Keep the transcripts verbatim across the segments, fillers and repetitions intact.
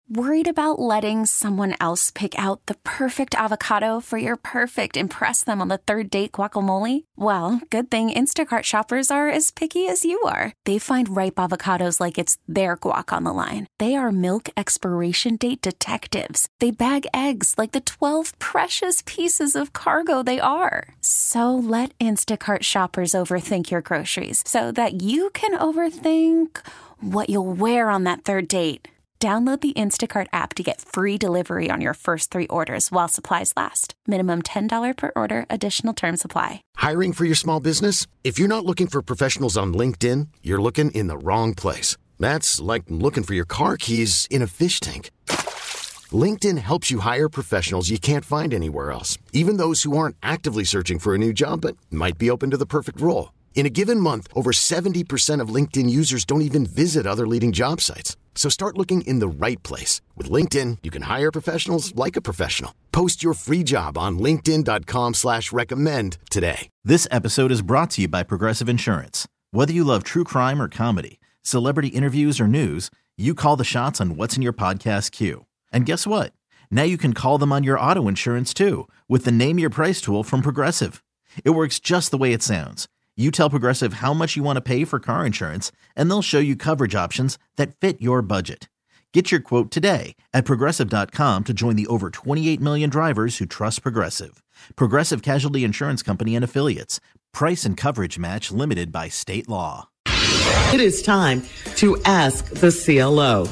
Worried about letting someone else pick out the perfect avocado for your perfect impress them on the third date guacamole? Well, good thing Instacart shoppers are as picky as you are. They find ripe avocados like it's their guac on the line. They are milk expiration date detectives. They bag eggs like the twelve precious pieces of cargo they are. So let Instacart shoppers overthink your groceries so that you can overthink what you'll wear on that third date. Download the Instacart app to get free delivery on your first three orders while supplies last. Minimum ten dollars per order. Additional terms apply. Hiring for your small business? If you're not looking for professionals on LinkedIn, you're looking in the wrong place. That's like looking for your car keys in a fish tank. LinkedIn helps you hire professionals you can't find anywhere else, even those who aren't actively searching for a new job but might be open to the perfect role. In a given month, over seventy percent of LinkedIn users don't even visit other leading job sites. So start looking in the right place. With LinkedIn, you can hire professionals like a professional. Post your free job on linkedin dot com slash recommend today. This episode is brought to you by Progressive Insurance. Whether you love true crime or comedy, celebrity interviews or news, you call the shots on what's in your podcast queue. And guess what? Now you can call them on your auto insurance too with the Name Your Price tool from Progressive. It works just the way it sounds. You tell Progressive how much you want to pay for car insurance, and they'll show you coverage options that fit your budget. Get your quote today at Progressive dot com to join the over twenty-eight million drivers who trust Progressive. Progressive Casualty Insurance Company and Affiliates. Price and coverage match limited by state law. It is time to ask the C L O.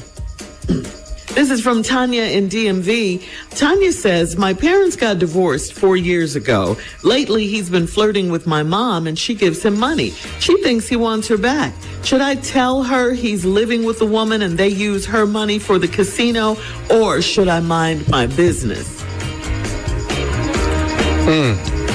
This is from Tanya in D M V. Tanya says, my parents got divorced four years ago. Lately, he's been flirting with my mom and she gives him money. She thinks he wants her back. Should I tell her he's living with the woman and they use her money for the casino, or should I mind my business? Mm.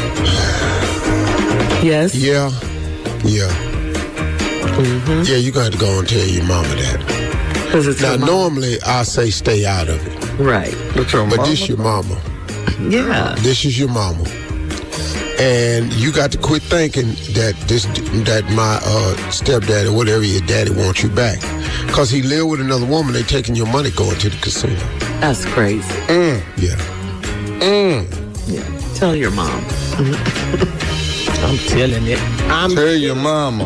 Yes? Yeah. Yeah. Mm-hmm. Yeah, you're going to have to go and tell your mama that. It's now, normally, I say stay out of it. Right. But, but mama? This your mama. Yeah. This is your mama. And you got to quit thinking that this that my uh, stepdad or whatever your daddy wants you back. Because he lived with another woman, they taking your money going to the casino. That's crazy. Mm, yeah. Mm. Yeah. Tell your mom. I'm telling it. I'm Tell your mama.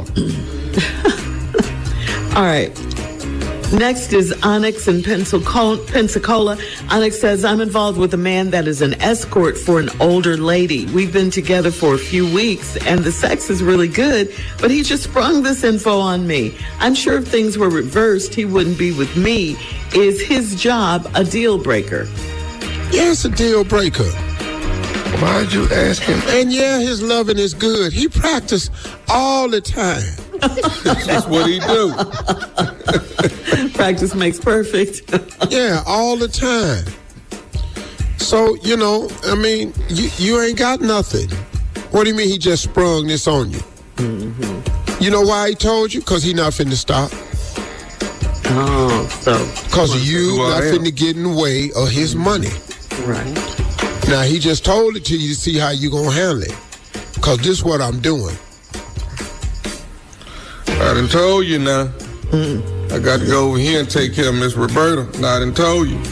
All right. Next is Onyx in Pensacola. Onyx says, I'm involved with a man that is an escort for an older lady. We've been together for a few weeks, and the sex is really good, but he just sprung this info on me. I'm sure if things were reversed, he wouldn't be with me. Is his job a deal breaker? Yeah, it's a deal breaker. Why'd you ask him? And yeah, his loving is good. He practiced all the time. That's what he do. Practice makes perfect. Yeah, all the time. So, you know, I mean, you, you ain't got nothing. What do you mean he just sprung this on you? Mm-hmm. You know why he told you? Because he not finna stop. Oh, so. Because you not finna get in the way of his money. Right. Now, he just told it to you to see how you gonna handle it. Because this is what I'm doing. I done told you now. Mm. I got to go over here and take care of Miss Roberta. Now, I done told you.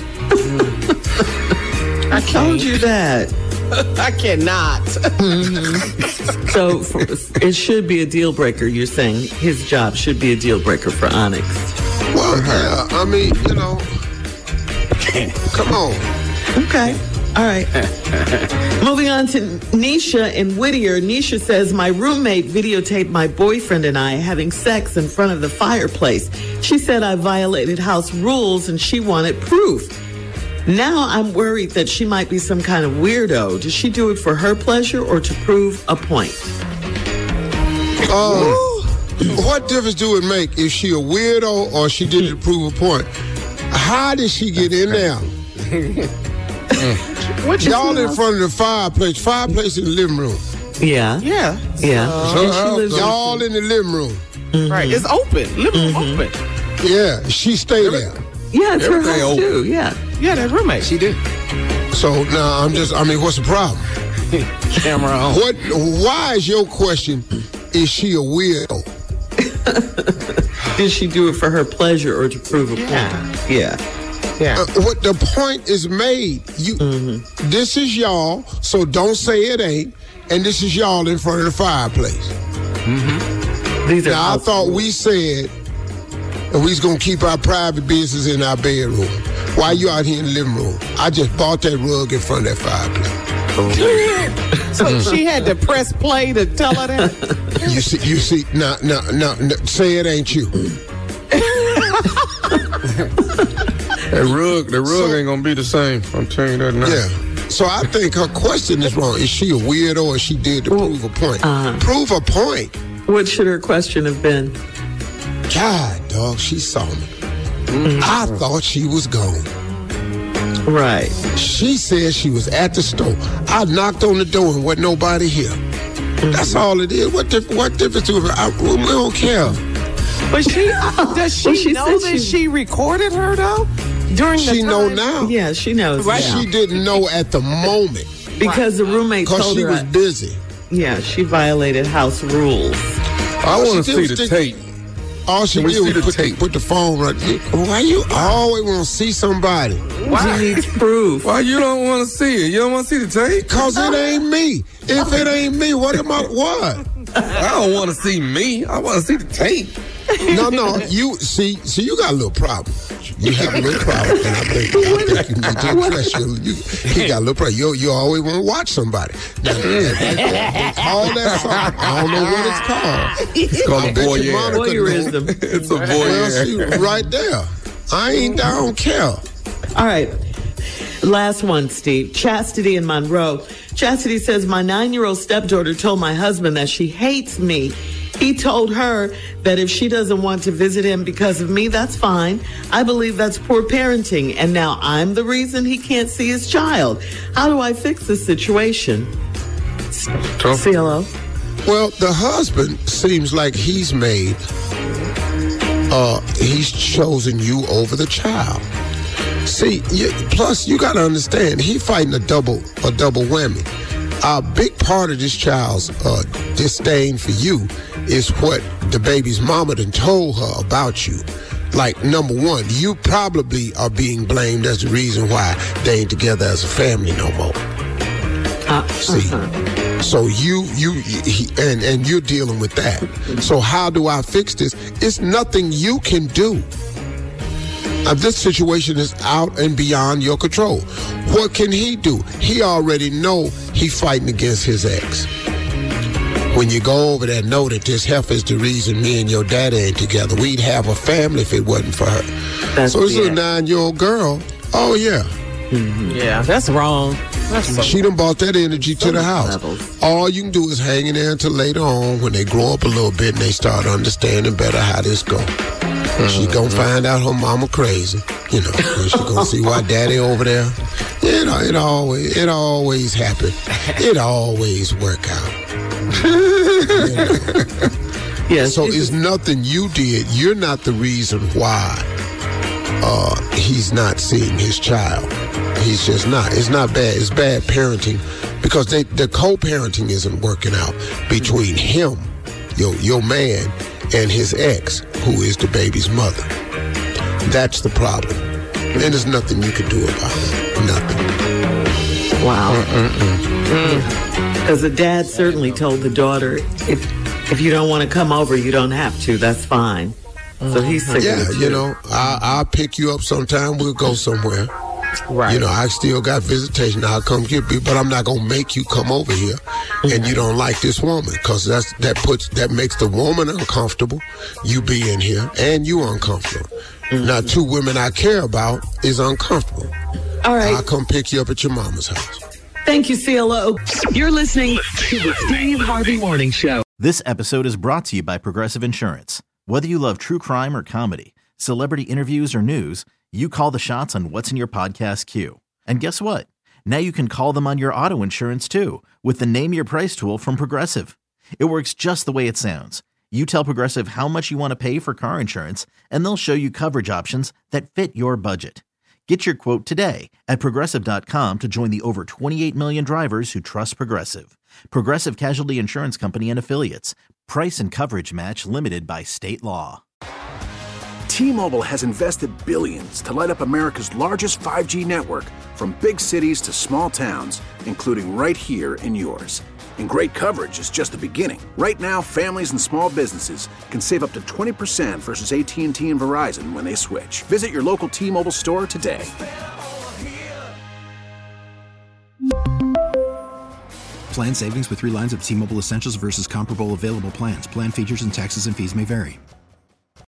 I told you that. I cannot. Mm-hmm. So for, it should be a deal breaker, you're saying. His job should be a deal breaker for Onyx. Well, yeah, I mean, you know. Come on. Okay. All right. Moving on to Nisha in Whittier. Nisha says, my roommate videotaped my boyfriend and I having sex in front of the fireplace. She said I violated house rules and she wanted proof. Now I'm worried that she might be some kind of weirdo. Does she do it for her pleasure or to prove a point? Oh, what difference do it make if she a weirdo or she did it to prove a point? How did she get in there? Y'all in front of the fireplace. Fireplace in the living room. Yeah. Yeah. Yeah. So uh, y'all in the living room. Mm-hmm. Right. It's open. Living room mm-hmm. open. Yeah. She stay there. Yeah, it's her house open. too. Yeah. Yeah, that roommate. She did. So now I'm just, I mean, what's the problem? Camera on. What? Why is your question, is she a weirdo? Did she do it for her pleasure or to prove a yeah. point? Yeah. Yeah. Uh, what the point is made. You, mm-hmm. This is y'all, so don't say it ain't. And this is y'all in front of the fireplace. Mm-hmm. These are now, I thought we said that we was going to keep our private business in our bedroom. Why you out here in the living room? I just bought that rug in front of that fireplace. So she had to press play to tell her that? You see, you see, no, no, no, no say it ain't you. That rug, the rug so, ain't gonna be the same. I'm telling you that now. Yeah. So I think her question is wrong. Is she a weirdo or she did to prove a point? Uh-huh. Prove a point. What should her question have been? God, dog, she saw me. Mm-hmm. I thought she was gone. Right. She said she was at the store. I knocked on the door and wasn't nobody here. Mm-hmm. That's all it is. What, dif- what difference do it? I, we don't care. But she does she, well, she know that she, she recorded her though? During the she time? know now. Yeah, she knows. Right. Now. She didn't know at the moment because the roommate told her. Because she was busy. Yeah, she violated house rules. I want to see the tape. All she did was put the, put the phone right. Why you always want to see somebody? Why? She needs proof. Why you don't want to see it? You don't want to see the tape? Because it ain't me. If it ain't me, what am I? What? I don't want to see me. I want to see the tape. No, no. You see, see, you got a little problem. You have a little problem, and I think, I think you need to address your. You, you got a little problem. You, you always want to watch somebody. Now, they call that song. I don't know what it's called. It's called a voyeur. Voyeurism. It's a voyeur. Well, see, right there. I ain't. I don't care. All right. Last one, Steve. Chastity in Monroe. Chastity says, my nine-year-old stepdaughter told my husband that she hates me. He told her that if she doesn't want to visit him because of me, that's fine. I believe that's poor parenting. And now I'm the reason he can't see his child. How do I fix this situation? Tough. C L O. Well, the husband seems like he's made, uh, he's chosen you over the child. See, you, plus you got to understand, he fighting a double, a double whammy. A big part of this child's uh, disdain for you is what the baby's mama done told her about you. Like, number one, you probably are being blamed as the reason why they ain't together as a family no more. Uh, See, uh-huh. so you, you, he, and, and you're dealing with that. So how do I fix this? It's nothing you can do. Uh, this situation is out and beyond your control. What can he do? He already know he fighting against his ex. When you go over there, know that this heifer is the reason me and your daddy ain't together. We'd have a family if it wasn't for her. That's, so this yeah. little nine-year-old girl, oh yeah. Mm-hmm. Yeah, that's wrong. That's so she done brought that energy to the house. Levels. All you can do is hang in there until later on when they grow up a little bit and they start understanding better how this go. Mm-hmm. She gonna find out her mama crazy, you know. And she gonna see why daddy over there. You know, it always, it always happen. It always work out. You know? Yeah. So it's nothing you did. You're not the reason why uh, he's not seeing his child. He's just not. It's not bad. It's bad parenting because they, the co-parenting isn't working out between him, your your man, and his ex, who is the baby's mother. That's the problem. And there's nothing you can do about it. Nothing. Wow. Because mm. the dad certainly told the daughter, if if you don't want to come over, you don't have to. That's fine. So he's sick yeah, of you know, I, I'll pick you up sometime. We'll go somewhere. Right. You know, I still got visitation. I'll come get you, but I'm not gonna make you come over here, and you don't like this woman because that's that puts that makes the woman uncomfortable. You being here, and you uncomfortable. Mm-hmm. Now, two women I care about is uncomfortable. All right, I'll come pick you up at your mama's house. Thank you, C L O. You're listening to the Steve Harvey Morning Show. This episode is brought to you by Progressive Insurance. Whether you love true crime or comedy, celebrity interviews or news, you call the shots on what's in your podcast queue. And guess what? Now you can call them on your auto insurance too with the Name Your Price tool from Progressive. It works just the way it sounds. You tell Progressive how much you want to pay for car insurance, and they'll show you coverage options that fit your budget. Get your quote today at Progressive dot com to join the over twenty-eight million drivers who trust Progressive. Progressive Casualty Insurance Company and Affiliates. Price and coverage match limited by state law. T-Mobile has invested billions to light up America's largest five G network, from big cities to small towns, including right here in yours. And great coverage is just the beginning. Right now, families and small businesses can save up to twenty percent versus A T and T and Verizon when they switch. Visit your local T-Mobile store today. Plan savings with three lines of T-Mobile Essentials versus comparable available plans. Plan features and taxes and fees may vary.